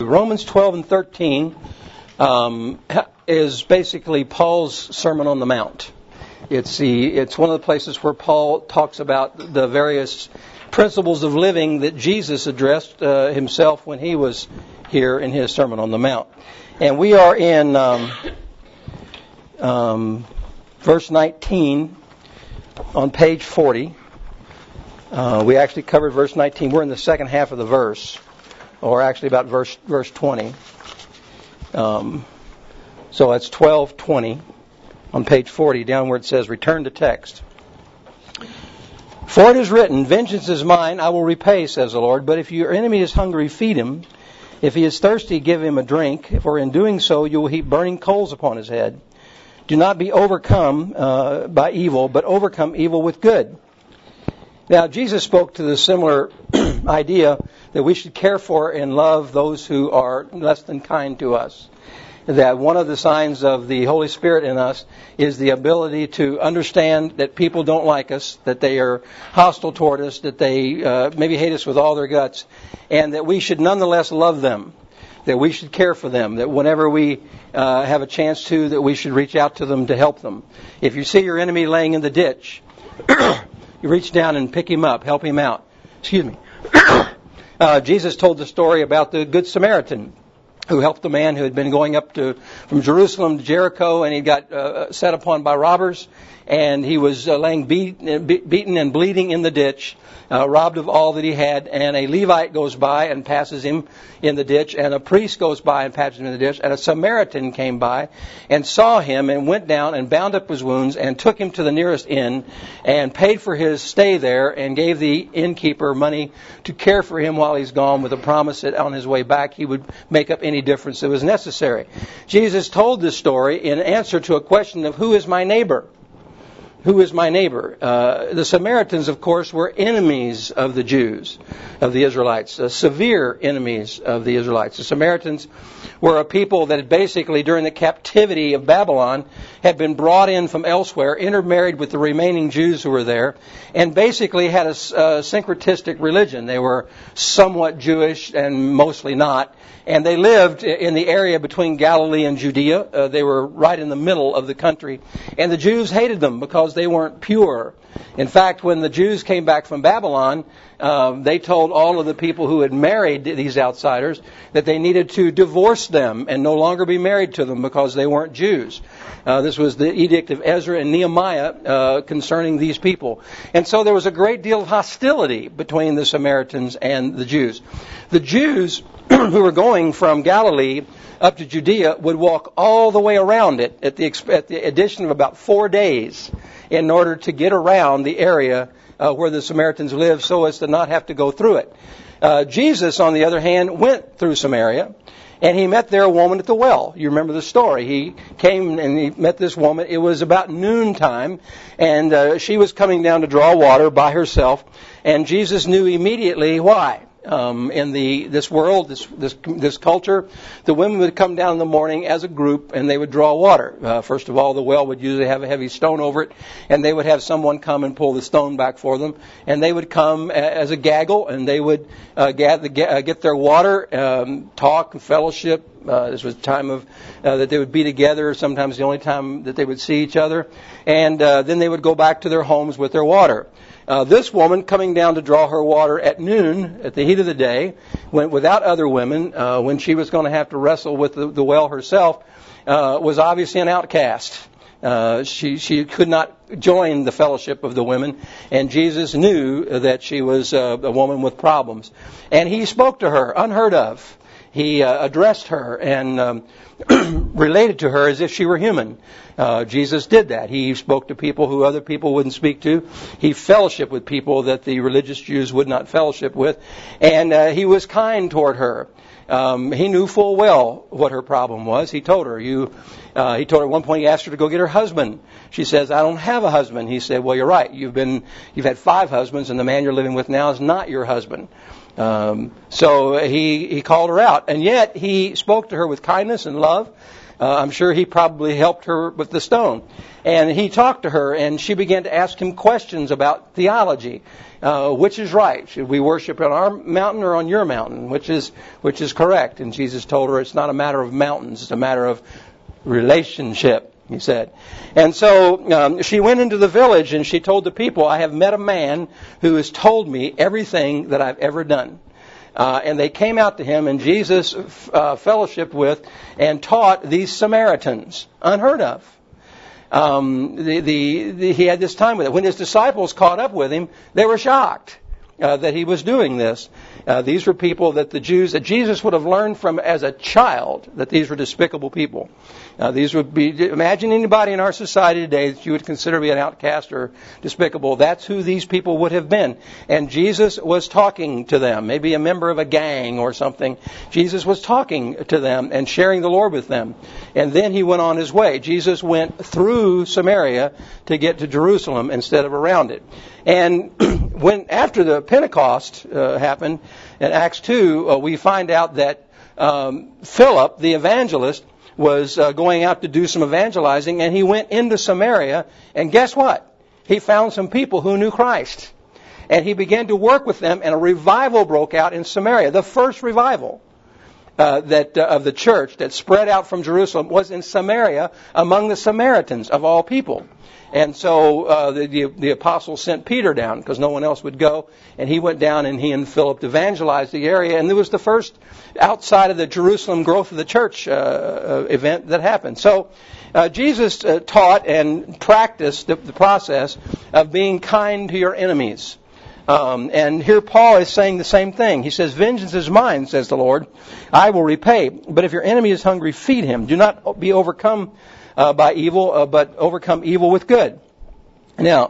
Romans 12 and 13 is basically Paul's Sermon on the Mount. It's one of the places where Paul talks about the various principles of living that Jesus addressed himself when he was here in his Sermon on the Mount. And we are in verse 19 on page 40. We actually covered verse 19. We're in the second half of the verse, or actually about verse 20. So that's 12:20 on page 40, down where it says, return to text. For it is written, vengeance is mine, I will repay, says the Lord. But if your enemy is hungry, feed him. If he is thirsty, give him a drink. For in doing so, you will heap burning coals upon his head. Do not be overcome by evil, but overcome evil with good. Now, Jesus spoke to the similar idea that we should care for and love those who are less than kind to us. That one of the signs of the Holy Spirit in us is the ability to understand that people don't like us, that they are hostile toward us, that they maybe hate us with all their guts, and that we should nonetheless love them, that we should care for them, that whenever we have a chance to, that we should reach out to them to help them. If you see your enemy laying in the ditch, you reach down and pick him up, help him out. Excuse me. Jesus told the story about the Good Samaritan who helped the man who had been going up from Jerusalem to Jericho, and he got set upon by robbers, and he was laying beaten and bleeding in the ditch, robbed of all that he had, and a Levite goes by and passes him in the ditch, and a priest goes by and passes him in the ditch, and a Samaritan came by and saw him and went down and bound up his wounds and took him to the nearest inn and paid for his stay there and gave the innkeeper money to care for him while he's gone, with a promise that on his way back he would make up any difference that was necessary. Jesus told this story in answer to a question of who is my neighbor? Who is my neighbor? The Samaritans, of course, were enemies of the Jews, of the Israelites, severe enemies of the Israelites. The Samaritans were a people that had basically, during the captivity of Babylon, had been brought in from elsewhere, intermarried with the remaining Jews who were there, and basically had a syncretistic religion. They were somewhat Jewish and mostly not. And they lived in the area between Galilee and Judea. They were right in the middle of the country. And the Jews hated them because they weren't pure. In fact, when the Jews came back from Babylon, they told all of the people who had married these outsiders that they needed to divorce them and no longer be married to them because they weren't Jews. This was the edict of Ezra and Nehemiah concerning these people. And so there was a great deal of hostility between the Samaritans and the Jews. The Jews who were going from Galilee up to Judea would walk all the way around it at the addition of about 4 days in order to get around the area where the Samaritans lived so as to not have to go through it. Jesus, on the other hand, went through Samaria, and he met there a woman at the well. You remember the story. He came and he met this woman. It was about noontime, and she was coming down to draw water by herself, and Jesus knew immediately why. In this world, this culture, the women would come down in the morning as a group and they would draw water. First of all, the well would usually have a heavy stone over it, and they would have someone come and pull the stone back for them. And they would come as a gaggle, and they would get their water, talk, and fellowship. This was a time of that they would be together, sometimes the only time that they would see each other. And then they would go back to their homes with their water. This woman coming down to draw her water at noon, at the heat of the day, went without other women, when she was going to have to wrestle with the well herself, was obviously an outcast. She could not join the fellowship of the women, and Jesus knew that she was a woman with problems. And he spoke to her, unheard of. He addressed her and related to her as if she were human. Jesus did that. He spoke to people who other people wouldn't speak to. He fellowshiped with people that the religious Jews would not fellowship with. And he was kind toward her. He knew full well what her problem was. He told her. He told her at one point, he asked her to go get her husband. She says, I don't have a husband. He said, well, you're right. You've had 5 husbands, and the man you're living with now is not your husband. So he called her out. And yet he spoke to her with kindness and love. I'm sure he probably helped her with the stone. And he talked to her, and she began to ask him questions about theology. Which is right? Should we worship on our mountain or on your mountain? Which is correct? And Jesus told her it's not a matter of mountains, it's a matter of relationship, he said. And so she went into the village and she told the people, I have met a man who has told me everything that I've ever done. And they came out to him, and Jesus fellowshiped with and taught these Samaritans, unheard of. He had this time with it. When his disciples caught up with him, they were shocked that he was doing this. These were people that that Jesus would have learned from as a child, that these were despicable people. These would be, imagine anybody in our society today that you would consider to be an outcast or despicable. That's who these people would have been. And Jesus was talking to them, maybe a member of a gang or something. Jesus was talking to them and sharing the Lord with them. And then he went on his way. Jesus went through Samaria to get to Jerusalem instead of around it. And when after the Pentecost happened in Acts 2, we find out that Philip, the evangelist, was going out to do some evangelizing, and he went into Samaria, and guess what? He found some people who knew Christ. And he began to work with them, and a revival broke out in Samaria. The first revival of the church that spread out from Jerusalem was in Samaria among the Samaritans of all people. And so the apostles sent Peter down because no one else would go. And he went down and he and Philip evangelized the area. And it was the first outside of the Jerusalem growth of the church event that happened. So Jesus taught and practiced the process of being kind to your enemies. And here Paul is saying the same thing. He says, vengeance is mine, says the Lord. I will repay. But if your enemy is hungry, feed him. Do not be overcome by evil, but overcome evil with good. Now,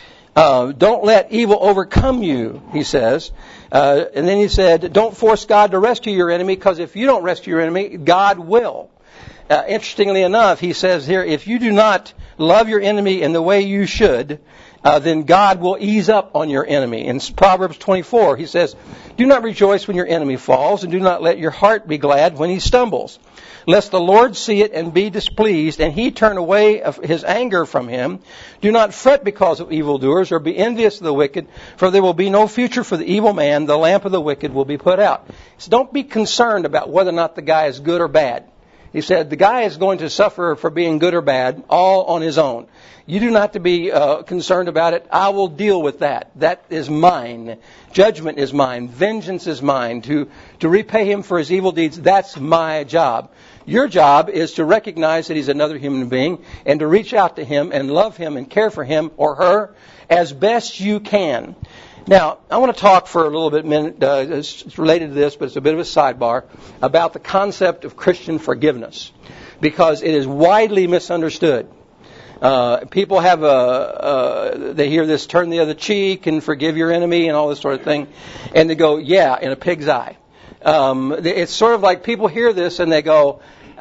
don't let evil overcome you, he says. And then he said, don't force God to rescue your enemy, because if you don't rescue your enemy, God will. Interestingly enough, he says here, if you do not love your enemy in the way you should, then God will ease up on your enemy. In Proverbs 24, he says, do not rejoice when your enemy falls, and do not let your heart be glad when he stumbles. Lest the Lord see it and be displeased, and he turn away of his anger from him. Do not fret because of evildoers, or be envious of the wicked, for there will be no future for the evil man. The lamp of the wicked will be put out. So don't be concerned about whether or not the guy is good or bad. He said the guy is going to suffer for being good or bad, all on his own. You do not have to be concerned about it. I will deal with that. That is mine. Judgment is mine. Vengeance is mine. To repay him for his evil deeds, that's my job. Your job is to recognize that he's another human being and to reach out to him and love him and care for him or her as best you can. Now, I want to talk for a little bit, it's related to this, but it's a bit of a sidebar, about the concept of Christian forgiveness, because it is widely misunderstood. People have they hear this, turn the other cheek and forgive your enemy and all this sort of thing, and they go, yeah, in a pig's eye. It's sort of like people hear this and they go,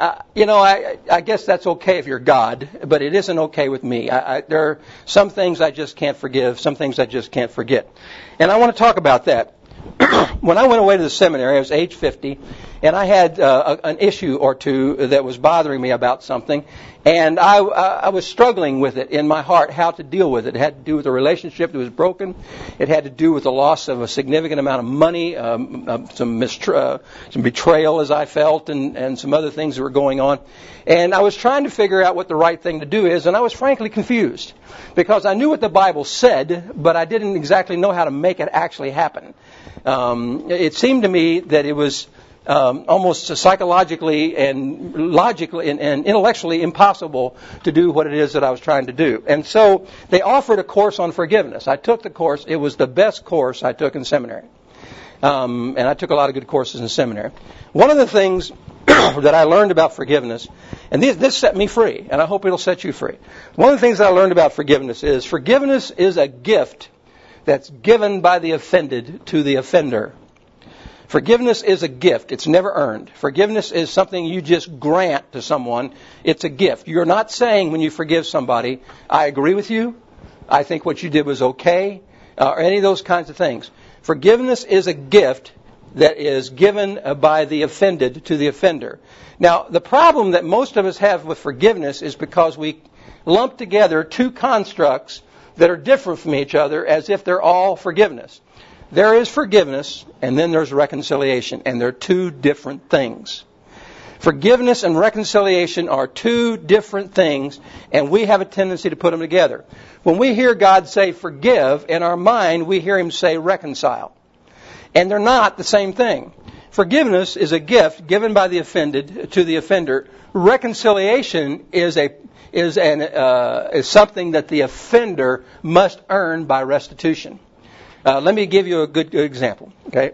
I guess that's okay if you're God, but it isn't okay with me. There are some things I just can't forgive, some things I just can't forget. And I want to talk about that. When I went away to the seminary, I was age 50, and I had an issue or two that was bothering me about something, and I was struggling with it in my heart, how to deal with it. It had to do with a relationship that was broken. It had to do with the loss of a significant amount of money, some betrayal, as I felt, and some other things that were going on. And I was trying to figure out what the right thing to do is, and I was frankly confused, because I knew what the Bible said, but I didn't exactly know how to make it actually happen. It seemed to me that it was almost psychologically and logically and intellectually impossible to do what it is that I was trying to do. And so they offered a course on forgiveness. I took the course. It was the best course I took in seminary. And I took a lot of good courses in seminary. One of the things that I learned about forgiveness, and this set me free, and I hope it'll set you free. One of the things that I learned about forgiveness is a gift that's given by the offended to the offender. Forgiveness is a gift. It's never earned. Forgiveness is something you just grant to someone. It's a gift. You're not saying when you forgive somebody, I agree with you, I think what you did was okay, or any of those kinds of things. Forgiveness is a gift that is given by the offended to the offender. Now, the problem that most of us have with forgiveness is because we lump together two constructs that are different from each other as if they're all forgiveness. There is forgiveness, and then there's reconciliation, and they're two different things. Forgiveness and reconciliation are two different things, and we have a tendency to put them together. When we hear God say forgive, in our mind we hear Him say reconcile. And they're not the same thing. Forgiveness is a gift given by the offended to the offender. Reconciliation is something that the offender must earn by restitution. Let me give you a good example. Okay,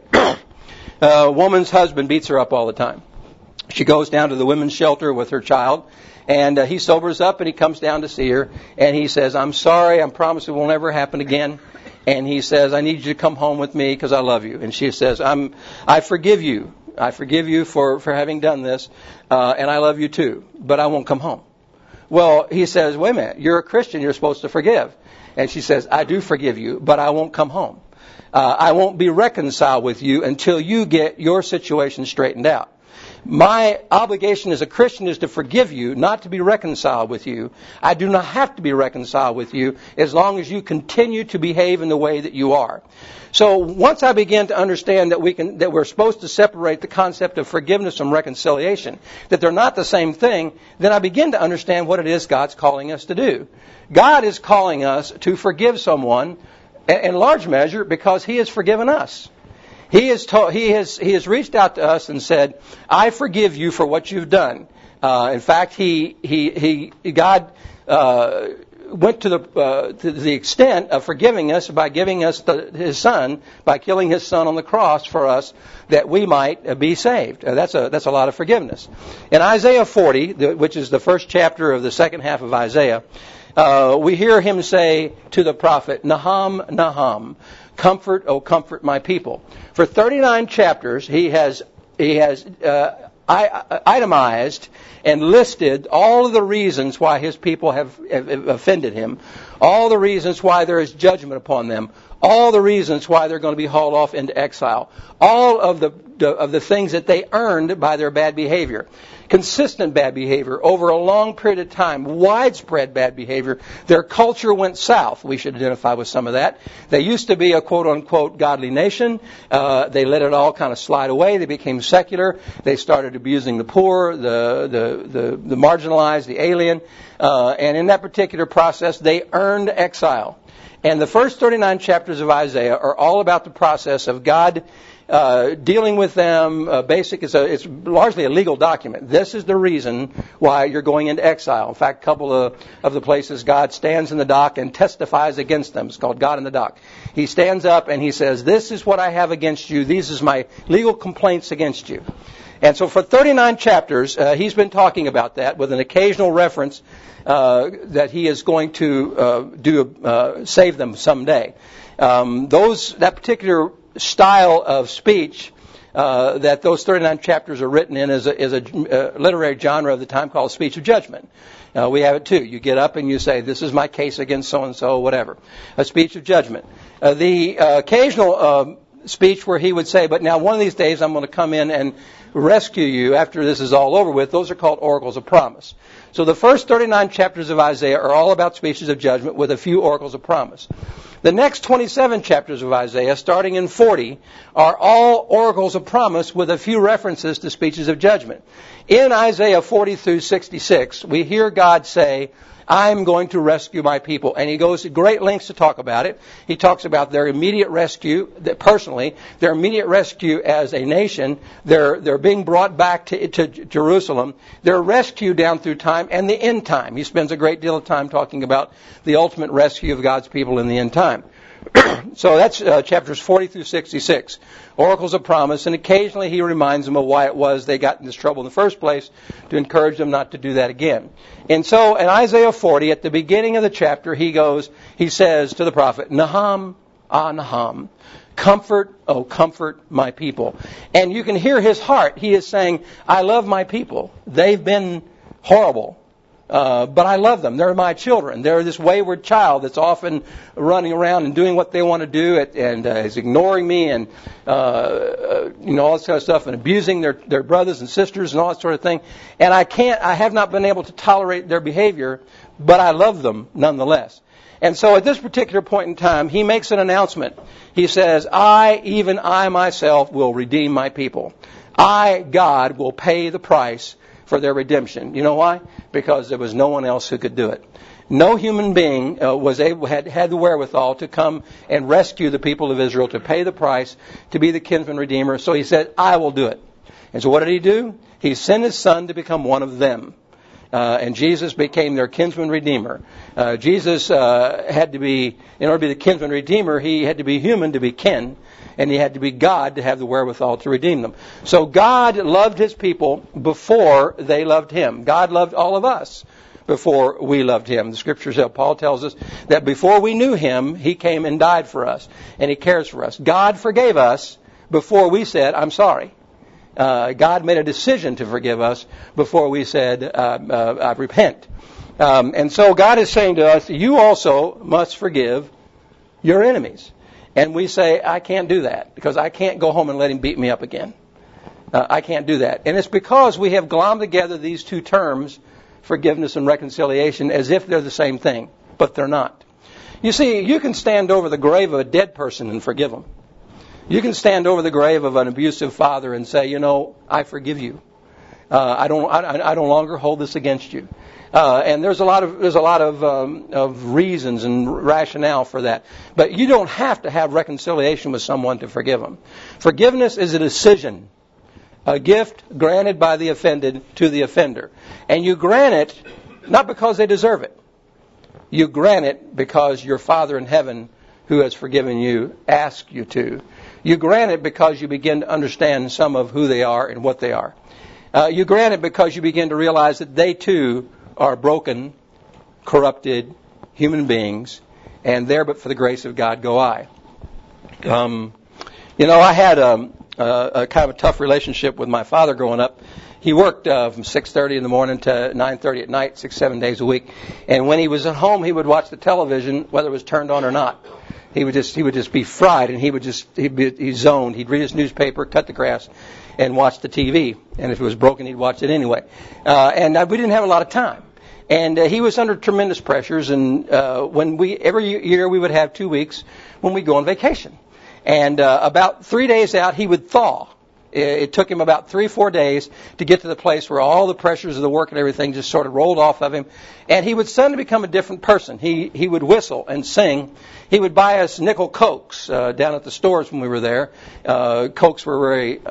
a woman's husband beats her up all the time. She goes down to the women's shelter with her child, and he sobers up and he comes down to see her, and he says, "I'm sorry, I promise it will never happen again." And he says, "I need you to come home with me because I love you." And she says, "I forgive you. I forgive you for having done this, and I love you too, but I won't come home." Well, he says, "Wait a minute, you're a Christian, you're supposed to forgive." And she says, "I do forgive you, but I won't come home. I won't be reconciled with you until you get your situation straightened out. My obligation as a Christian is to forgive you, not to be reconciled with you. I do not have to be reconciled with you as long as you continue to behave in the way that you are." So once I began to understand that we're supposed to separate the concept of forgiveness from reconciliation, that they're not the same thing, then I begin to understand what it is God's calling us to do. God is calling us to forgive someone in large measure because He has forgiven us. He has reached out to us and said, "I forgive you for what you've done." In fact, God went to the extent of forgiving us by giving us His Son, by killing His Son on the cross for us, that we might be saved. That's a lot of forgiveness. In Isaiah 40, which is the first chapter of the second half of Isaiah, we hear Him say to the prophet, "Naham, Naham, comfort, O comfort my people." For 39 chapters, he has itemized and listed all of the reasons why His people have offended Him, all the reasons why there is judgment upon them, all the reasons why they're going to be hauled off into exile, all of the things that they earned by their bad behavior. Consistent bad behavior over a long period of time, widespread bad behavior. Their culture went south. We should identify with some of that. They used to be a quote-unquote godly nation. They let it all kind of slide away. They became secular. They started abusing the poor, the marginalized, the alien. And in that particular process, they earned exile. And the first 39 chapters of Isaiah are all about the process of God dealing with them. It's largely a legal document. This is the reason why you're going into exile. In fact, a couple of the places God stands in the dock and testifies against them. It's called God in the dock. He stands up and He says, "This is what I have against you. These is my legal complaints against you." And so for 39 chapters, He's been talking about that with an occasional reference that He is going to save them someday. That particular style of speech that those 39 chapters are written in is a literary genre of the time called speech of judgment. We have it too. You get up and you say, "This is my case against so-and-so," whatever. A speech of judgment. The occasional speech where He would say, "But now one of these days I'm going to come in and rescue you after this is all over with," those are called oracles of promise. So the first 39 chapters of Isaiah are all about speeches of judgment with a few oracles of promise. The next 27 chapters of Isaiah, starting in 40, are all oracles of promise with a few references to speeches of judgment. In Isaiah 40 through 66, we hear God say, "I'm going to rescue my people." And He goes to great lengths to talk about it. He talks about their immediate rescue, personally, their immediate rescue as a nation, they're being brought back to Jerusalem, their rescue down through time, and the end time. He spends a great deal of time talking about the ultimate rescue of God's people in the end time. So that's chapters 40 through 66. Oracles of promise, and occasionally He reminds them of why it was they got in this trouble in the first place, to encourage them not to do that again. And so in Isaiah 40, at the beginning of the chapter, He says to the prophet, "Naham, Naham, comfort, O comfort my people." And you can hear His heart. He is saying, "I love my people. They've been horrible. But I love them. They're my children. They're this wayward child that's often running around and doing what they want to do and is ignoring me and, all this kind of stuff and abusing their brothers and sisters and all that sort of thing. And I have not been able to tolerate their behavior, but I love them nonetheless. And so at this particular point in time, he makes an announcement. He says, even I myself will redeem my people. I, God, will pay the price for their redemption. You know why? Because there was no one else who could do it. No human being had the wherewithal to come and rescue the people of Israel, to pay the price, to be the kinsman redeemer. So he said, I will do it. And so what did he do? He sent his son to become one of them. And Jesus became their kinsman redeemer. Jesus had to be, in order to be the kinsman redeemer, he had to be human to be kin, and he had to be God to have the wherewithal to redeem them. So God loved his people before they loved him. God loved all of us before we loved him. The scriptures, Paul tells us that before we knew him, he came and died for us, and he cares for us. God forgave us before we said, I'm sorry. God made a decision to forgive us before we said, I repent. And so God is saying to us, you also must forgive your enemies. And we say, I can't do that because I can't go home and let him beat me up again. I can't do that. And it's because we have glommed together these two terms, forgiveness and reconciliation, as if they're the same thing, but they're not. You see, you can stand over the grave of a dead person and forgive them. You can stand over the grave of an abusive father and say, I forgive you. I don't longer hold this against you. And there's a lot of reasons and rationale for that. But you don't have to have reconciliation with someone to forgive them. Forgiveness is a decision, a gift granted by the offended to the offender. And you grant it not because they deserve it. You grant it because your Father in heaven, who has forgiven you, asks you to. You grant it because you begin to understand some of who they are and what they are. You grant it because you begin to realize that they too are broken, corrupted human beings, and there but for the grace of God go I. I had a kind of a tough relationship with my father growing up. He worked from 6:30 in the morning to 9:30 at night, 6-7 days a week. And when he was at home, he would watch the television, whether it was turned on or not. He would just be fried, and he'd zoned. He'd read his newspaper, cut the grass, and watch the TV. And if it was broken, he'd watch it anyway. We didn't have a lot of time. And he was under tremendous pressures. And every year we would have 2 weeks when we'd go on vacation. And about 3 days out, he would thaw. It took him about 3-4 days to get to the place where all the pressures of the work and everything just sort of rolled off of him. And he would suddenly become a different person. He would whistle and sing. He would buy us nickel Cokes down at the stores when we were there. Cokes were very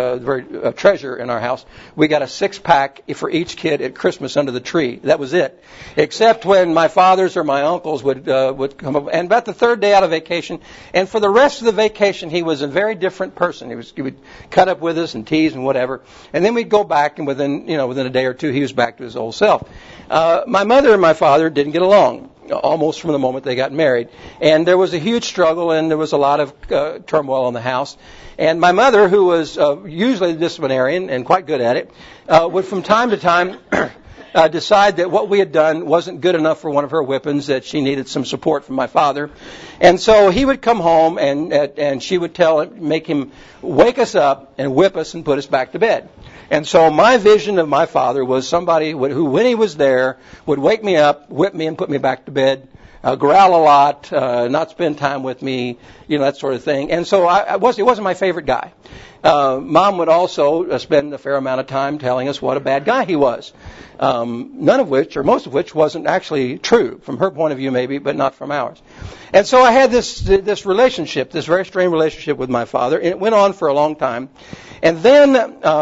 a treasure in our house. We got a 6-pack for each kid at Christmas under the tree. That was it. Except when my fathers or my uncles would come up. And about the third day out of vacation, and for the rest of the vacation, he was a very different person. He would cut up with us and tease and whatever. And then we'd go back, and within a day or two, he was back to his old self. My mother and my father didn't get along almost from the moment they got married. And there was a huge struggle, and there was a lot of turmoil in the house. And my mother, who was usually a disciplinarian and quite good at it, would from time to time decide that what we had done wasn't good enough for one of her whippings, that she needed some support from my father. And so he would come home, and she would make him wake us up and whip us and put us back to bed. And so my vision of my father was somebody who, when he was there, would wake me up, whip me, and put me back to bed, growl a lot, not spend time with me, that sort of thing. And so he wasn't my favorite guy. Mom would also spend a fair amount of time telling us what a bad guy he was. None of which, or most of which, wasn't actually true from her point of view, maybe, but not from ours. And so I had this relationship, this very strained relationship with my father, and it went on for a long time. And then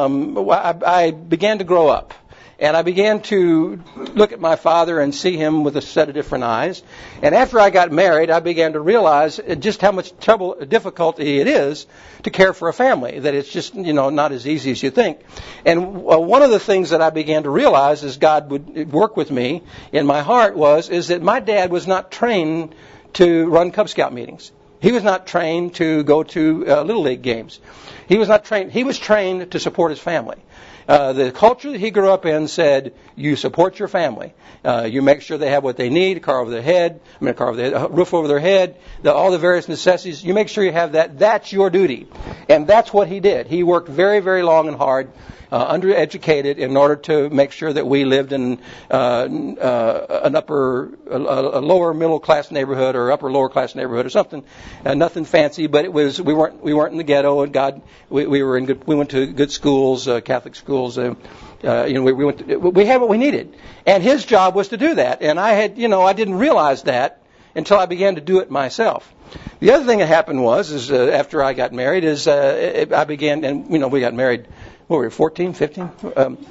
I began to grow up. And I began to look at my father and see him with a set of different eyes. And after I got married, I began to realize just how much difficulty it is to care for a family, that it's just, not as easy as you think. And one of the things that I began to realize as God would work with me in my heart is that my dad was not trained to run Cub Scout meetings. He was not trained to go to Little League games. He was not trained. He was trained to support his family. The culture that he grew up in said, you support your family. You make sure they have what they need, a roof over their head, all the various necessities. You make sure you have that. That's your duty. And that's what he did. He worked very, very long and hard, undereducated, in order to make sure that we lived in a lower middle class neighborhood or upper lower class neighborhood or something. Nothing fancy, but we weren't in the ghetto, and we went to good schools, Catholic schools. We had what we needed, and his job was to do that. And I didn't realize that until I began to do it myself. The other thing that happened was after I got married, I began, and we got married. What were we, 14, 15? We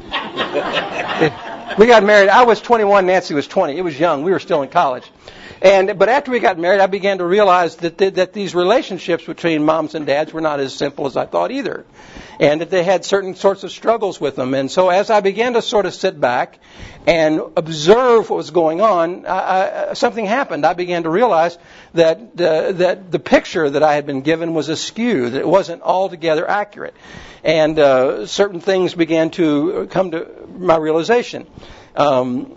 got married. I was 21. Nancy was 20. It was young. We were still in college. But after we got married, I began to realize that these relationships between moms and dads were not as simple as I thought either, and that they had certain sorts of struggles with them. And so as I began to sort of sit back and observe what was going on, something happened. I began to realize that the picture that I had been given was askew, that it wasn't altogether accurate. And certain things began to come to my realization. I'm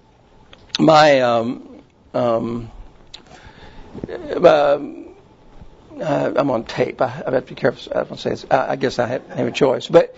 on tape. I have to be careful. I don't say this. I guess I have a choice. But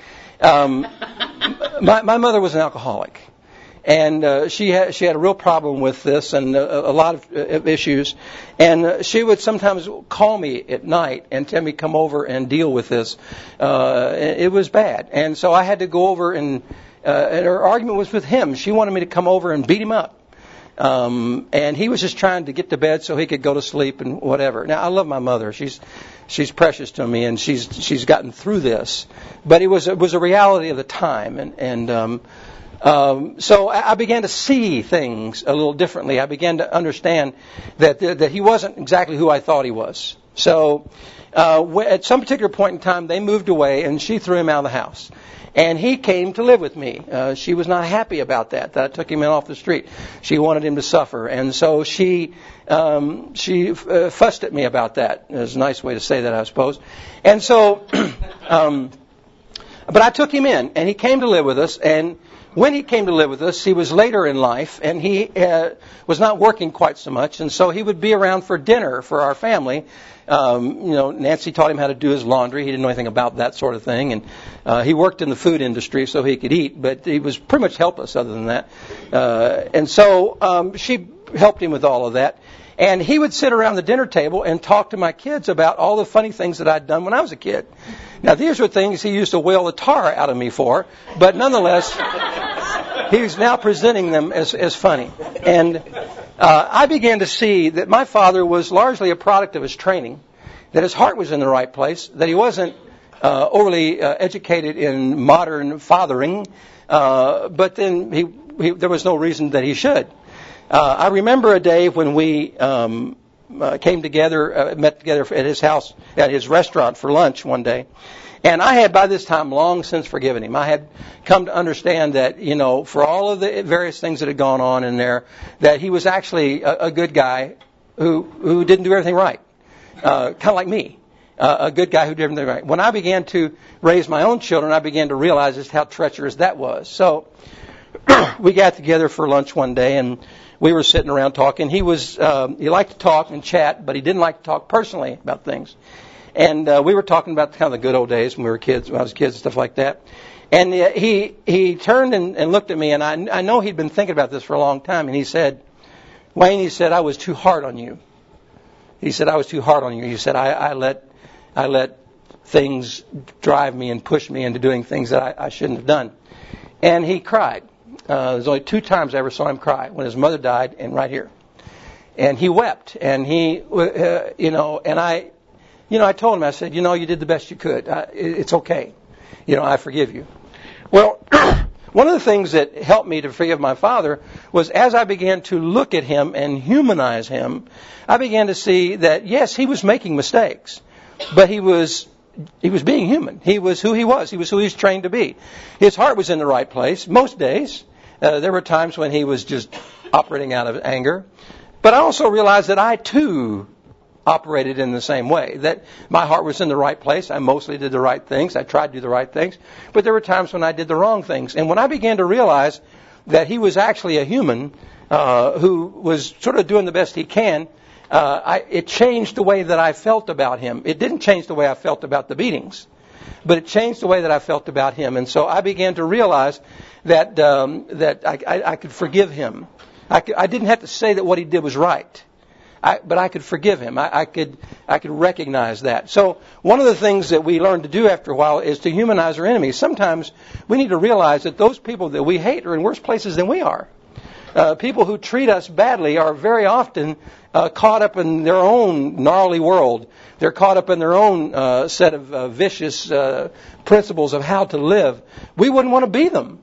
my mother was an alcoholic, and she had a real problem with this and a lot of issues. And she would sometimes call me at night and tell me come over and deal with this. It was bad, and so I had to go over and her argument was with him. She wanted me to come over and beat him up. And he was just trying to get to bed so he could go to sleep and whatever. Now, I love my mother. She's precious to me, and she's gotten through this. But it was a reality of the time, so I began to see things a little differently. I began to understand that he wasn't exactly who I thought he was. So at some particular point in time, they moved away, and she threw him out of the house. And he came to live with me. She was not happy about that I took him in off the street. She wanted him to suffer. And so she fussed at me about that. It's a nice way to say that, I suppose. And so, but I took him in, and he came to live with us. And when he came to live with us, he was later in life, and he was not working quite so much. And so he would be around for dinner for our family. Nancy taught him how to do his laundry. He didn't know anything about that sort of thing. And he worked in the food industry so he could eat, but he was pretty much helpless other than that. And so she helped him with all of that. And he would sit around the dinner table and talk to my kids about all the funny things that I'd done when I was a kid. Now, these were things he used to wail the tar out of me for, but nonetheless, he's now presenting them as funny. And I began to see that my father was largely a product of his training, that his heart was in the right place, that he wasn't overly educated in modern fathering, but then there was no reason that he should. I remember a day when we came together, met together at his house, at his restaurant for lunch one day. And I had by this time long since forgiven him. I had come to understand that, for all of the various things that had gone on in there, that he was actually a good guy who didn't do everything right. Kind of like me. A good guy who did everything right. When I began to raise my own children, I began to realize just how treacherous that was. So we got together for lunch one day, and we were sitting around talking. He liked to talk and chat, but he didn't like to talk personally about things. And we were talking about kind of the good old days when I was kids and stuff like that. And he turned and looked at me, and I know he'd been thinking about this for a long time. And he said, Wayne, I was too hard on you. He said, I was too hard on you. He said, I let things drive me and push me into doing things that I shouldn't have done. And he cried. There's only 2 times I ever saw him cry, when his mother died and right here. And he wept. And I told him, I said, you did the best you could. It's okay. I forgive you. Well, one of the things that helped me to forgive my father was as I began to look at him and humanize him, I began to see that, yes, he was making mistakes, but he was being human. He was who he was. He was who he was trained to be. His heart was in the right place most days. There were times when he was just operating out of anger. But I also realized that I, too, operated in the same way. That my heart was in the right place. I mostly did the right things. I tried to do the right things. But there were times when I did the wrong things. And when I began to realize that he was actually a human who was sort of doing the best he can, it changed the way that I felt about him. It didn't change the way I felt about the beatings, but it changed the way that I felt about him. And so I began to realize that I could forgive him. I didn't have to say that what he did was right, but I could forgive him. I could recognize that. So one of the things that we learn to do after a while is to humanize our enemies. Sometimes we need to realize that those people that we hate are in worse places than we are. People who treat us badly are very often caught up in their own gnarly world. They're caught up in their own set of vicious principles of how to live. We wouldn't want to be them.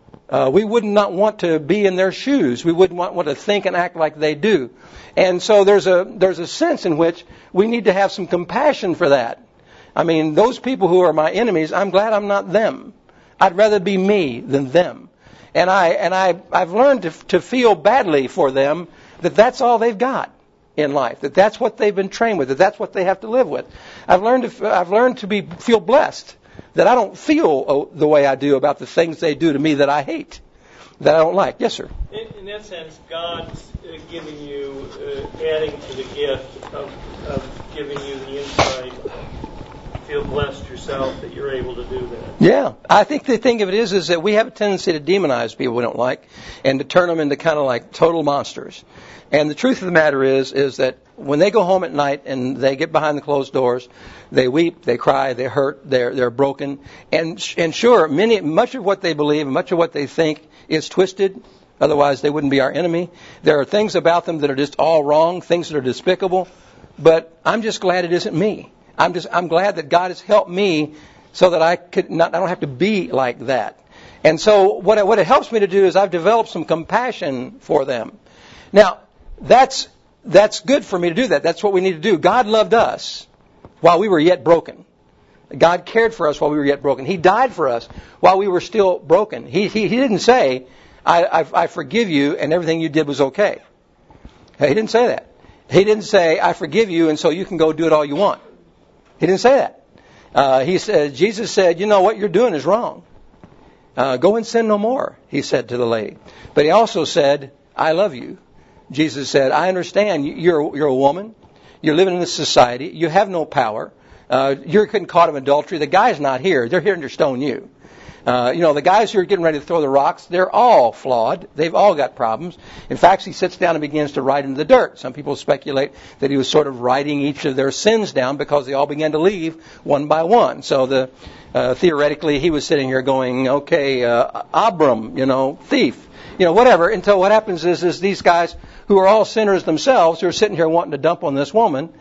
We would not want to be in their shoes. We wouldn't want to think and act like they do. And so there's a sense in which we need to have some compassion for that. I mean, those people who are my enemies, I'm glad I'm not them. I'd rather be me than them. And I've learned to feel badly for them, that that's all they've got in life, that that's what they've been trained with, that that's what they have to live with. I've learned to feel blessed that I don't feel the way I do about the things they do to me that I hate, that I don't like. Yes, sir. In that sense, God's giving you, adding to the gift of giving you the insight. Feel blessed yourself that you're able to do that. Yeah. I think the thing of it is that we have a tendency to demonize people we don't like and to turn them into kind of like total monsters. And the truth of the matter is that when they go home at night and they get behind the closed doors, they weep, they cry, they hurt, they're broken. And sure, much of what they believe and much of what they think is twisted. Otherwise, they wouldn't be our enemy. There are things about them that are just all wrong, things that are despicable. But I'm just glad it isn't me. I'm glad that God has helped me so that I don't have to be like that. And so what it helps me to do is I've developed some compassion for them. Now, that's good for me to do that. That's what we need to do. God loved us while we were yet broken. God cared for us while we were yet broken. He died for us while we were still broken. He didn't say, I forgive you and everything you did was okay. He didn't say that. He didn't say, I forgive you and so you can go do it all you want. He didn't say that. Jesus said, you know what you're doing is wrong. Go and sin no more, he said to the lady. But he also said, I love you. Jesus said, I understand you're a woman. You're living in this society. You have no power. You're getting caught in adultery. The guy's not here. They're here to stone you. The guys who are getting ready to throw the rocks, they're all flawed. They've all got problems. In fact, he sits down and begins to write into the dirt. Some people speculate that he was sort of writing each of their sins down because they all began to leave one by one. So theoretically, he was sitting here going, okay, Abram, thief, whatever. Until what happens is these guys who are all sinners themselves, who are sitting here wanting to dump on this woman,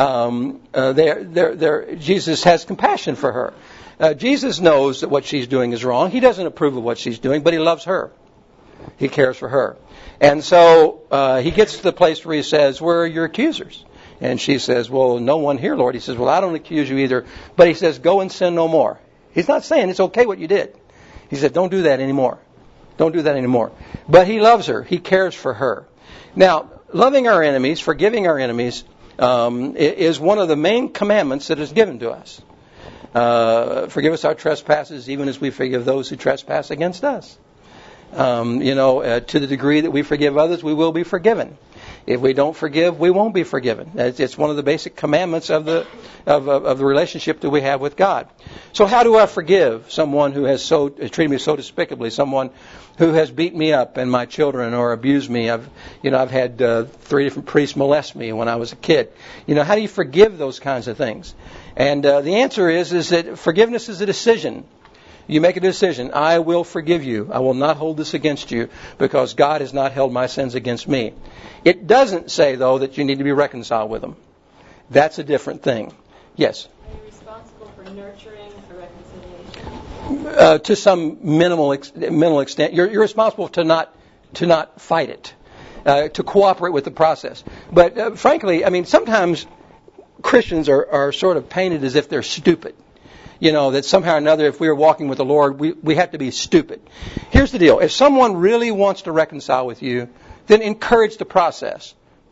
Jesus has compassion for her. Jesus knows that what she's doing is wrong. He doesn't approve of what she's doing, but he loves her. He cares for her. And so he gets to the place where he says, where are your accusers? And she says, well, no one here, Lord. He says, well, I don't accuse you either. But he says, go and sin no more. He's not saying it's okay what you did. He said, don't do that anymore. Don't do that anymore. But he loves her. He cares for her. Now, loving our enemies, forgiving our enemies, is one of the main commandments that is given to us. Forgive us our trespasses, even as we forgive those who trespass against us. To the degree that we forgive others, we will be forgiven. If we don't forgive, we won't be forgiven. It's one of the basic commandments of the relationship that we have with God. So how do I forgive someone who has treated me so despicably, someone who has beat me up and my children or abused me? I've had 3 different priests molest me when I was a kid. How do you forgive those kinds of things? And the answer is that forgiveness is a decision. You make a decision. I will forgive you. I will not hold this against you because God has not held my sins against me. It doesn't say, though, that you need to be reconciled with them. That's a different thing. Yes? Are you responsible for nurturing a reconciliation? To some minimal extent. You're responsible to not fight it, to cooperate with the process. But frankly, sometimes Christians are sort of painted as if they're stupid. That somehow or another, if we are walking with the Lord, we have to be stupid. Here's the deal. If someone really wants to reconcile with you, then encourage the process. But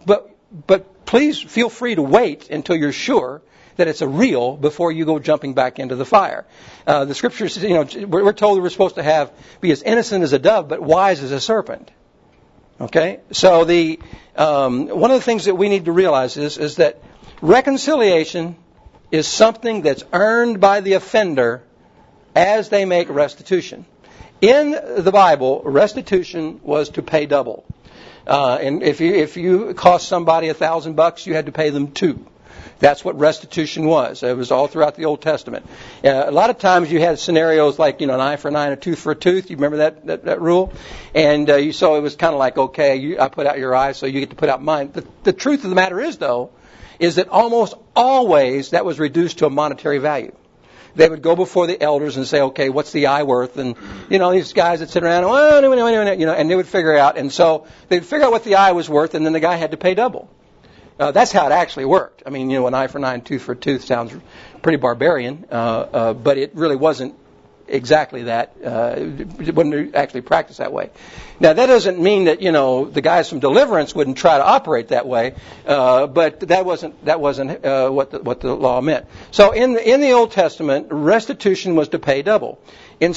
but please feel free to wait until you're sure that it's a real before you go jumping back into the fire. The scriptures, we're told we're supposed to be as innocent as a dove, but wise as a serpent. Okay? So one of the things that we need to realize is that reconciliation is something that's earned by the offender as they make restitution. In the Bible, restitution was to pay double. And if you cost somebody $1,000, you had to pay them $2,000. That's what restitution was. It was all throughout the Old Testament. A lot of times you had scenarios like, an eye for an eye and a tooth for a tooth. You remember that rule? And so it was kind of like, okay, I put out your eye, so you get to put out mine. The truth of the matter is, though, is that almost always that was reduced to a monetary value. They would go before the elders and say, okay, what's the eye worth? And, these guys that sit around, and they would figure out. And so they'd figure out what the eye was worth, and then the guy had to pay double. That's how it actually worked. I mean, an eye for an eye and tooth for a tooth sounds pretty barbarian, but it really wasn't exactly that. It wouldn't actually practice that way. Now, that doesn't mean that, the guys from Deliverance wouldn't try to operate that way, but that wasn't what the law meant. So in the Old Testament, restitution was to pay double. In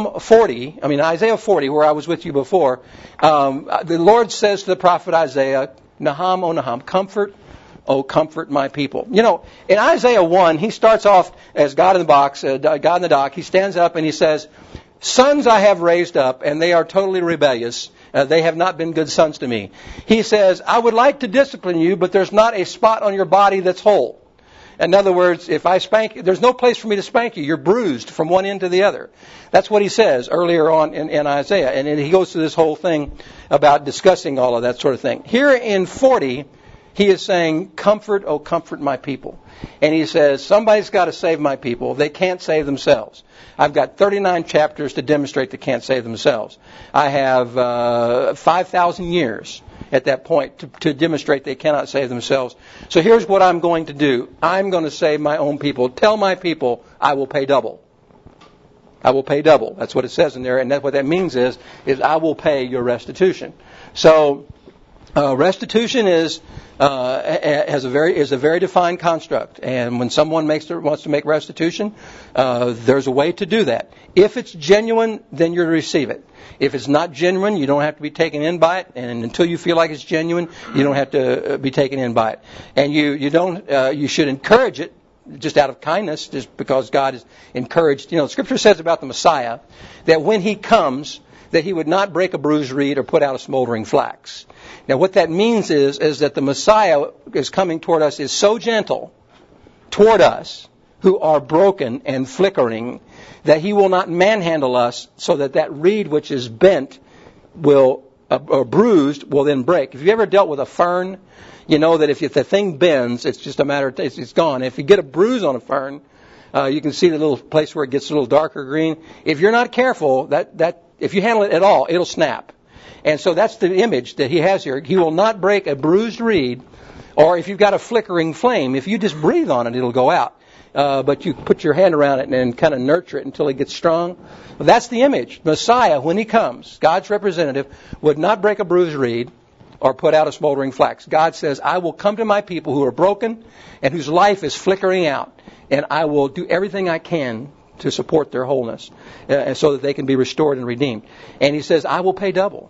Isaiah 40, where I was with you before, the Lord says to the prophet Isaiah, Naham, O Naham, comfort, O comfort my people. In Isaiah 1, he starts off as God in the box, God in the dock. He stands up and he says, sons I have raised up, and they are totally rebellious. They have not been good sons to me. He says, I would like to discipline you, but there's not a spot on your body that's whole. In other words, if I spank you, there's no place for me to spank you. You're bruised from one end to the other. That's what he says earlier on in Isaiah. And he goes through this whole thing about discussing all of that sort of thing. Here in 40, he is saying, comfort, oh comfort my people. And he says, somebody's got to save my people. They can't save themselves. I've got 39 chapters to demonstrate they can't save themselves. I have 5,000 years at that point to demonstrate they cannot save themselves. So here's what I'm going to do. I'm going to save my own people. Tell my people I will pay double. I will pay double. That's what it says in there. And what that means is I will pay your restitution. So restitution is a very defined construct. And when someone wants to make restitution, there's a way to do that. If it's genuine, then you're to receive it. If it's not genuine, you don't have to be taken in by it. And until you feel like it's genuine, you don't have to be taken in by it. And you should encourage it just out of kindness, just because God is encouraged. Scripture says about the Messiah that when he comes, that he would not break a bruised reed or put out a smoldering flax. Now, what that means is that the Messiah is coming toward us is so gentle toward us who are broken and flickering that he will not manhandle us so that reed which is bent or bruised will then break. If you've ever dealt with a fern, you know that if the thing bends, it's just a matter of it's gone. If you get a bruise on a fern, you can see the little place where it gets a little darker green. If you're not careful, if you handle it at all, it'll snap. And so that's the image that he has here. He will not break a bruised reed, or if you've got a flickering flame, if you just breathe on it, it'll go out. But you put your hand around it and kind of nurture it until it gets strong. Well, that's the image. Messiah, when he comes, God's representative, would not break a bruised reed or put out a smoldering flax. God says, I will come to my people who are broken and whose life is flickering out, and I will do everything I can to support their wholeness so that they can be restored and redeemed. And he says, I will pay double.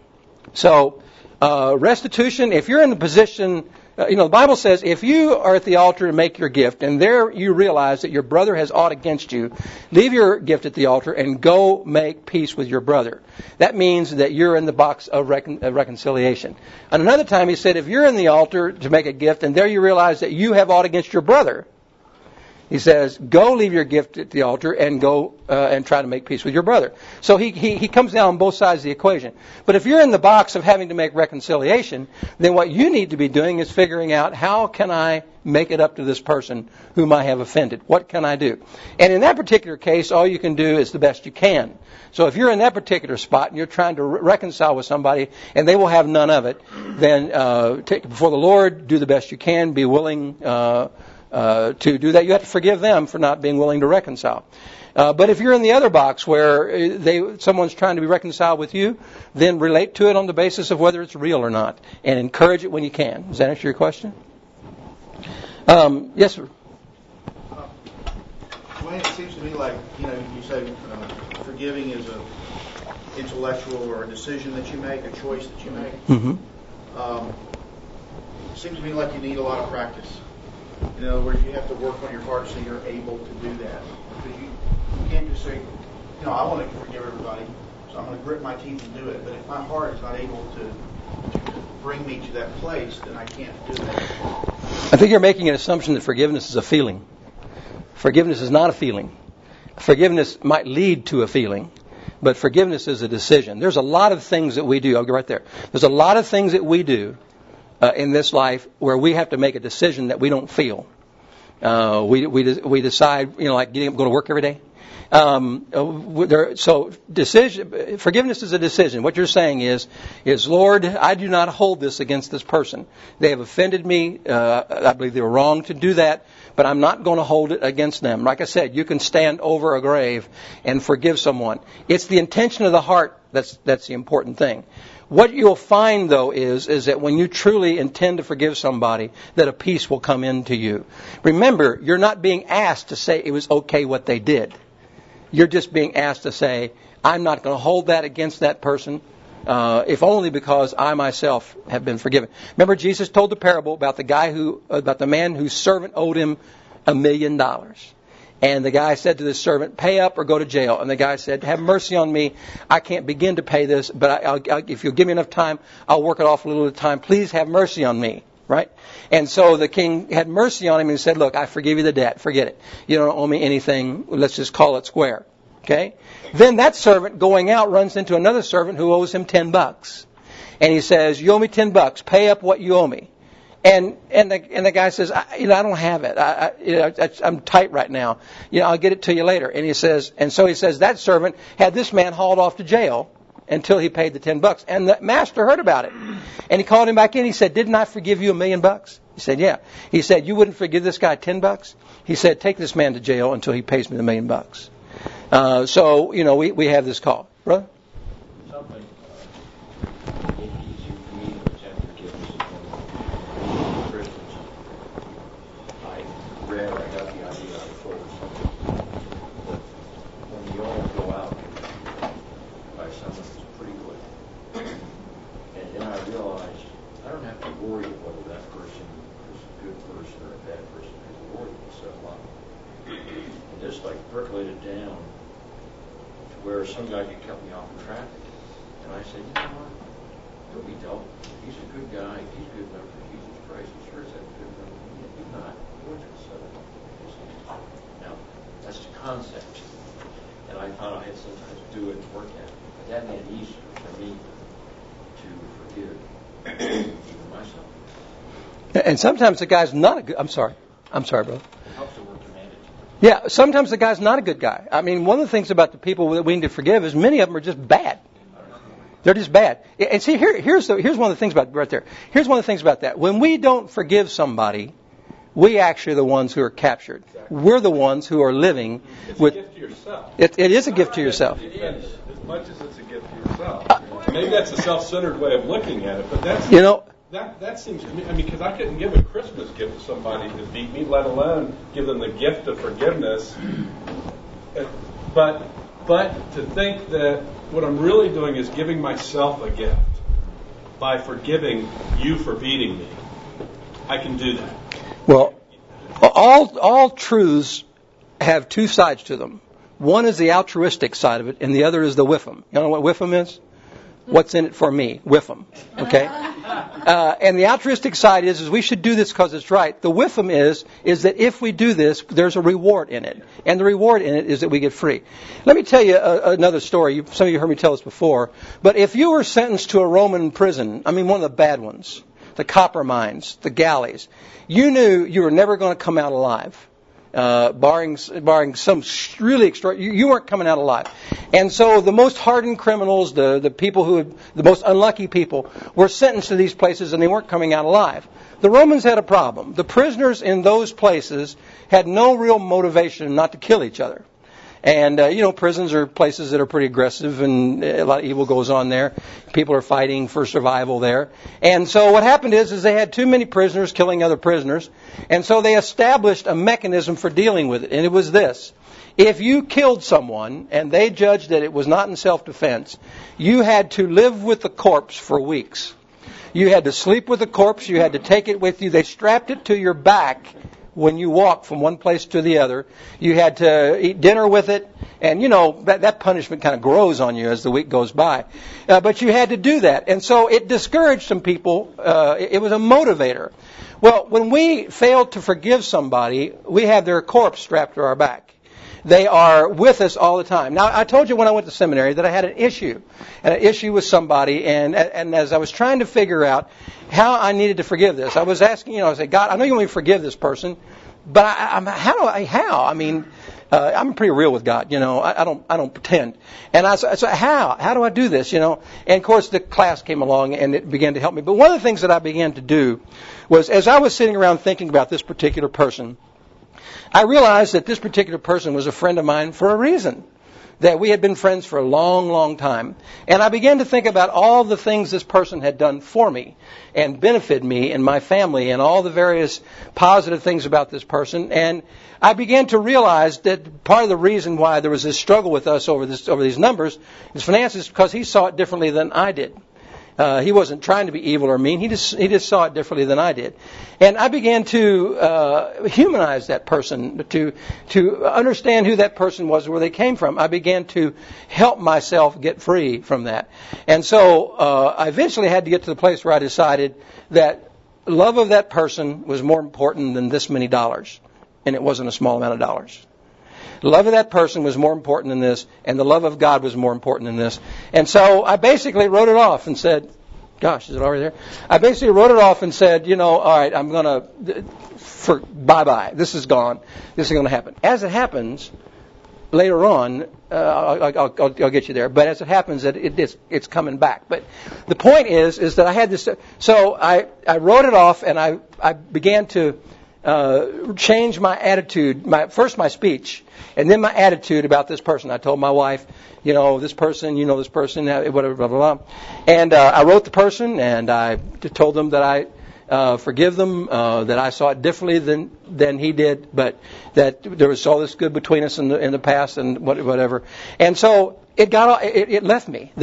So restitution, if you're in the position, the Bible says if you are at the altar and make your gift, and there you realize that your brother has aught against you, leave your gift at the altar and go make peace with your brother. That means that you're in the box of reconciliation. And another time he said, if you're in the altar to make a gift, and there you realize that you have aught against your brother, he says, go leave your gift at the altar and go and try to make peace with your brother. So he comes down on both sides of the equation. But if you're in the box of having to make reconciliation, then what you need to be doing is figuring out, how can I make it up to this person whom I have offended? What can I do? And in that particular case, all you can do is the best you can. So if you're in that particular spot and you're trying to reconcile with somebody and they will have none of it, then take it before the Lord, do the best you can, be willing to do that. You have to forgive them for not being willing to reconcile. But if you're in the other box where someone's trying to be reconciled with you, then relate to it on the basis of whether it's real or not, and encourage it when you can. Does that answer your question? Yes, sir. Well, it seems to me like, you say forgiving is a intellectual or a decision that you make, a choice that you make. Mm-hmm. It seems to me like you need a lot of practice. In other words, you have to work on your heart so you're able to do that. Because you can't just say, I want to forgive everybody, so I'm going to grit my teeth and do it. But if my heart is not able to bring me to that place, then I can't do that. I think you're making an assumption that forgiveness is a feeling. Forgiveness is not a feeling. Forgiveness might lead to a feeling, but forgiveness is a decision. There's a lot of things that we do. I'll go right there. There's a lot of things that we do in this life where we have to make a decision that we don't feel. We decide, like getting up, going to work every day. So forgiveness is a decision. What you're saying is, Lord, I do not hold this against this person. They have offended me. I believe they were wrong to do that, but I'm not going to hold it against them. Like I said, you can stand over a grave and forgive someone. It's the intention of the heart that's the important thing. What you'll find, though, is that when you truly intend to forgive somebody, that a peace will come into you. Remember, you're not being asked to say it was okay what they did. You're just being asked to say, I'm not going to hold that against that person, if only because I myself have been forgiven. Remember, Jesus told the parable about the man whose servant owed him $1 million. And the guy said to the servant, pay up or go to jail. And the guy said, have mercy on me. I can't begin to pay this, but if you'll give me enough time, I'll work it off a little at a time. Please have mercy on me. Right? And so the king had mercy on him and said, look, I forgive you the debt. Forget it. You don't owe me anything. Let's just call it square. Okay? Then that servant going out runs into another servant who owes him $10. And he says, you owe me $10. Pay up what you owe me. And the guy says, I don't have it. I'm tight right now. I'll get it to you later. And so he says that servant had this man hauled off to jail until he paid the $10. And the master heard about it. And he called him back in. He said, didn't I forgive you $1 million? He said, yeah. He said, you wouldn't forgive this guy $10? He said, take this man to jail until he pays me the $1 million. So, we have this call. Brother? Something easy for me to attempt forgiveness is Christians. I got the idea out of first. But when you all go out by someone who's pretty good, and then I realized I don't have to worry whether that person is a good person or a bad person. I have to worry myself up. And just like percolated down to where some guy could cut me off in traffic. And I said, you know what? He'll be dealt with. He's a good guy. He's good enough for Jesus Christ. He sure is that good enough for me. He's not. What's it settle? Now, that's the concept. And I thought I had sometimes do it and work at it. But that made it easier for me to forgive even myself. And sometimes the guy's not a good... I'm sorry, brother. It helps to work to manage. Yeah, sometimes the guy's not a good guy. I mean, one of the things about the people that we need to forgive is many of them are just bad. They're just bad. And see, here's one of the things about right there. Here's one of the things about that. When we don't forgive somebody, we actually are the ones who are captured. Exactly. We're the ones who are living with... It's a gift to yourself. It is a gift to yourself. It is, as much as it's a gift to yourself. Maybe that's a self-centered way of looking at it, but that's... That seems to me, because I couldn't give a Christmas gift to somebody who beat me, let alone give them the gift of forgiveness. But to think that what I'm really doing is giving myself a gift by forgiving you for beating me, I can do that. Well, all truths have two sides to them. One is the altruistic side of it, and the other is the whiffum. You know what whiffum is? What's in it for me? Whiffum. Okay? And the altruistic side is we should do this because it's right. The whiffum is that if we do this, there's a reward in it. And the reward in it is that we get free. Let me tell you another story. Some of you heard me tell this before. But if you were sentenced to a Roman prison, one of the bad ones, the copper mines, the galleys, you knew you were never going to come out alive. Barring some really extraordinary, you weren't coming out alive. And so the most hardened criminals, the people the most unlucky people, were sentenced to these places and they weren't coming out alive. The Romans had a problem. The prisoners in those places had no real motivation not to kill each other. And, prisons are places that are pretty aggressive, and a lot of evil goes on there. People are fighting for survival there. And so what happened is they had too many prisoners killing other prisoners. And so they established a mechanism for dealing with it. And it was this. If you killed someone and they judged that it was not in self-defense, you had to live with the corpse for weeks. You had to sleep with the corpse. You had to take it with you. They strapped it to your back when you walked from one place to the other. You had to eat dinner with it. And, that punishment kind of grows on you as the week goes by. But you had to do that. And so it discouraged some people. It was a motivator. Well, when we fail to forgive somebody, we have their corpse strapped to our back. They are with us all the time. Now, I told you when I went to seminary that I had an issue with somebody, and as I was trying to figure out how I needed to forgive this, I was asking, I said, God, I know you want me to forgive this person, but how? I mean, I'm pretty real with God, I don't pretend. And I said, how do I do this, And of course, the class came along and it began to help me. But one of the things that I began to do was, as I was sitting around thinking about this particular person, I realized that this particular person was a friend of mine for a reason, that we had been friends for a long, long time. And I began to think about all the things this person had done for me and benefited me and my family and all the various positive things about this person. And I began to realize that part of the reason why there was this struggle with us over these numbers, his finances, because he saw it differently than I did. He wasn't trying to be evil or mean. He just saw it differently than I did. And I began to humanize that person, to understand who that person was, where they came from. I began to help myself get free from that. And so I eventually had to get to the place where I decided that love of that person was more important than this many dollars. And it wasn't a small amount of dollars. The love of that person was more important than this, and the love of God was more important than this. And so I basically wrote it off and said, gosh, is it already there? I basically wrote it off and said, all right, I'm going to, bye-bye. This is gone. This is going to happen. As it happens, later on, I'll get you there, but as it happens, it's coming back. But the point is that I had this, so I wrote it off, and I began to change my attitude, first my speech, and then my attitude about this person. I told my wife, this person, this person, whatever, blah, blah, blah. And I wrote the person, and I told them that I forgive them, that I saw it differently than he did, but that there was all this good between us in the past and whatever. And so it left me.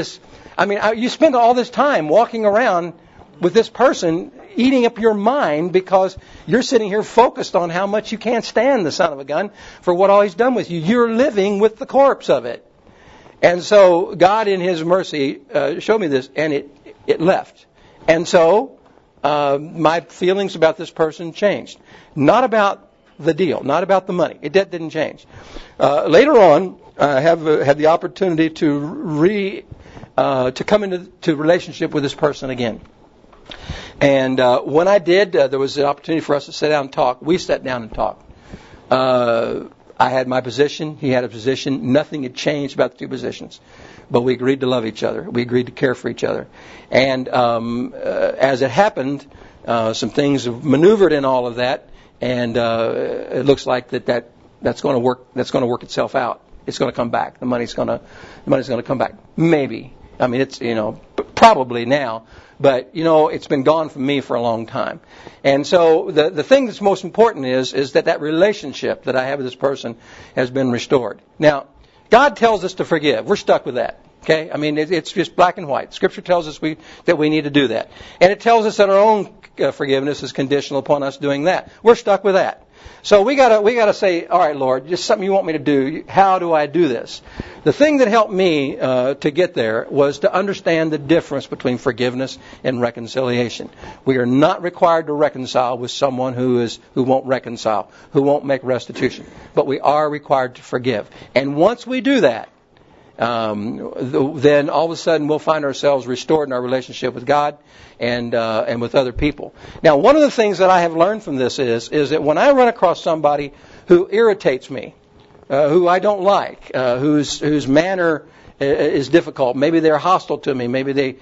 You spend all this time walking around with this person eating up your mind because you're sitting here focused on how much you can't stand the son of a gun for what all he's done with you. You're living with the corpse of it. And so God in His mercy showed me this, and it left. And so my feelings about this person changed. Not about the deal, not about the money. That didn't change. Later on, I had the opportunity to come into relationship with this person again. And when I did, there was an opportunity for us to sit down and talk. We sat down and talked. I had my position. He had a position. Nothing had changed about the two positions. But we agreed to love each other. We agreed to care for each other. And as it happened, some things have maneuvered in all of that. And it looks like that's going to work. That's going to work itself out. It's going to come back. The money's going to come back. Maybe. I mean, it's probably now. But, it's been gone from me for a long time. And so the thing that's most important is that relationship that I have with this person has been restored. Now, God tells us to forgive. We're stuck with that. Okay? I mean, it's just black and white. Scripture tells us that we need to do that. And it tells us that our own forgiveness is conditional upon us doing that. We're stuck with that. So we gotta say, all right, Lord, just something you want me to do. How do I do this? The thing that helped me to get there was to understand the difference between forgiveness and reconciliation. We are not required to reconcile with someone who won't reconcile, who won't make restitution, but we are required to forgive. And once we do that, then all of a sudden we'll find ourselves restored in our relationship with God and with other people. Now, one of the things that I have learned from this is that when I run across somebody who irritates me, who I don't like, whose manner is difficult, maybe they're hostile to me, maybe they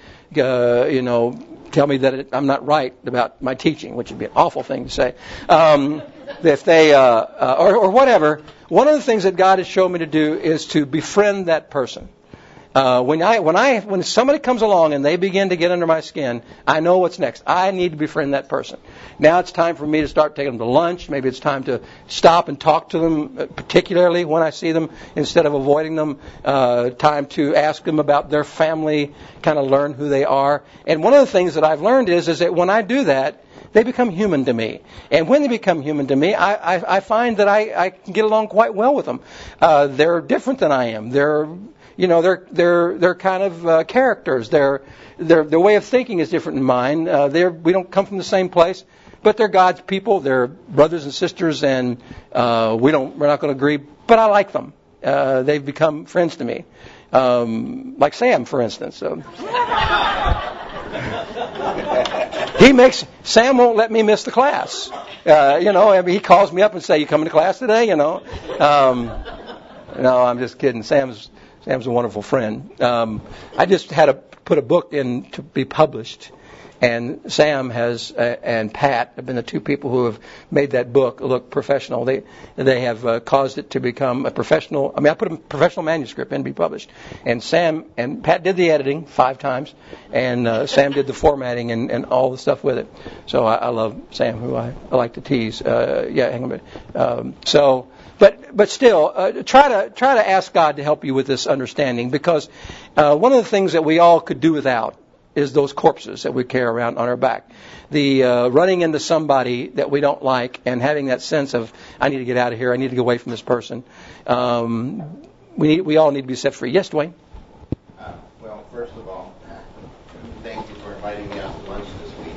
tell me that I'm not right about my teaching, which would be an awful thing to say. if they or whatever. One of the things that God has shown me to do is to befriend that person. When somebody comes along and they begin to get under my skin, I know what's next. I need to befriend that person. Now it's time for me to start taking them to lunch. Maybe it's time to stop and talk to them, particularly when I see them, instead of avoiding them. Time to ask them about their family, kind of learn who they are. And one of the things that I've learned is that when I do that, they become human to me. And when they become human to me, I find that I can get along quite well with them. They're different than I am. They're kind of characters. Their way of thinking is different than mine. We don't come from the same place, but they're God's people. They're brothers and sisters, and we're not going to agree. But I like them. They've become friends to me, like Sam, for instance. Sam won't let me miss the class. He calls me up and say, "You coming to class today?" No, I'm just kidding. Sam's a wonderful friend. I just had to put a book in to be published, and Sam and Pat have been the two people who have made that book look professional. They have caused it to become a professional. I put a professional manuscript in to be published, and Sam and Pat did the editing 5 times, and Sam did the formatting and all the stuff with it. So I love Sam, who I like to tease. Hang on a minute. But still, try to ask God to help you with this understanding, because one of the things that we all could do without is those corpses that we carry around on our back. The running into somebody that we don't like and having that sense of, I need to get out of here, I need to get away from this person. We all need to be set free. Yes, Dwayne? Well, first of all, thank you for inviting me out to lunch this week.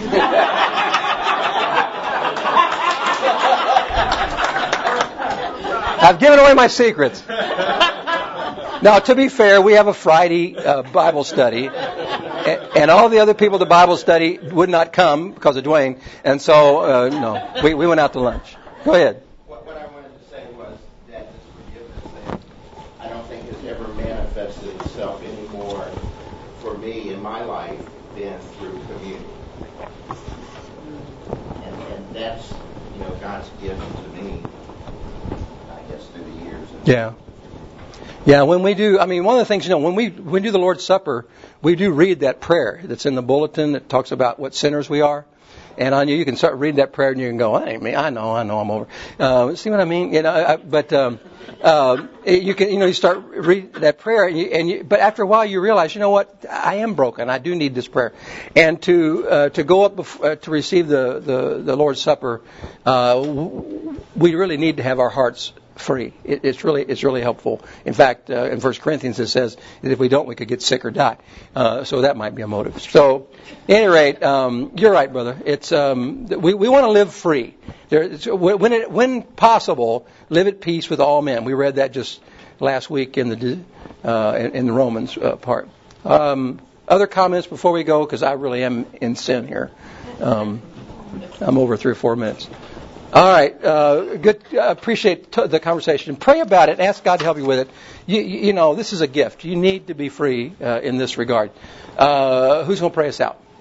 I've given away my secrets. Now, to be fair, we have a Friday Bible study, and all the other people at the Bible study would not come because of Dwayne, and so, no, we went out to lunch. Go ahead. What I wanted to say was that this forgiveness thing, I don't think has ever manifested itself anymore for me in my life than through communion. And that's, God's gift to me, I guess, through the years. Yeah, when we do, one of the things, when we do the Lord's Supper, we do read that prayer that's in the bulletin that talks about what sinners we are. And on you can start reading that prayer and you can go, hey, me, I know, I'm over. See what I mean? But you can, you start reading that prayer, but after a while you realize, you know what? I am broken. I do need this prayer. And to go up to receive the Lord's Supper, we really need to have our hearts free. It's really helpful. In fact, in 1 Corinthians it says that if we don't, we could get sick or die. So that might be a motive. So, at any rate, you're right, brother. It's we want to live free. When possible, live at peace with all men. We read that just last week in the Romans part. Other comments before we go, because I really am in sin here. I'm over 3 or 4 minutes. All right, good. Appreciate the conversation. Pray about it. Ask God to help you with it. You know, this is a gift. You need to be free in this regard. Who's going to pray us out?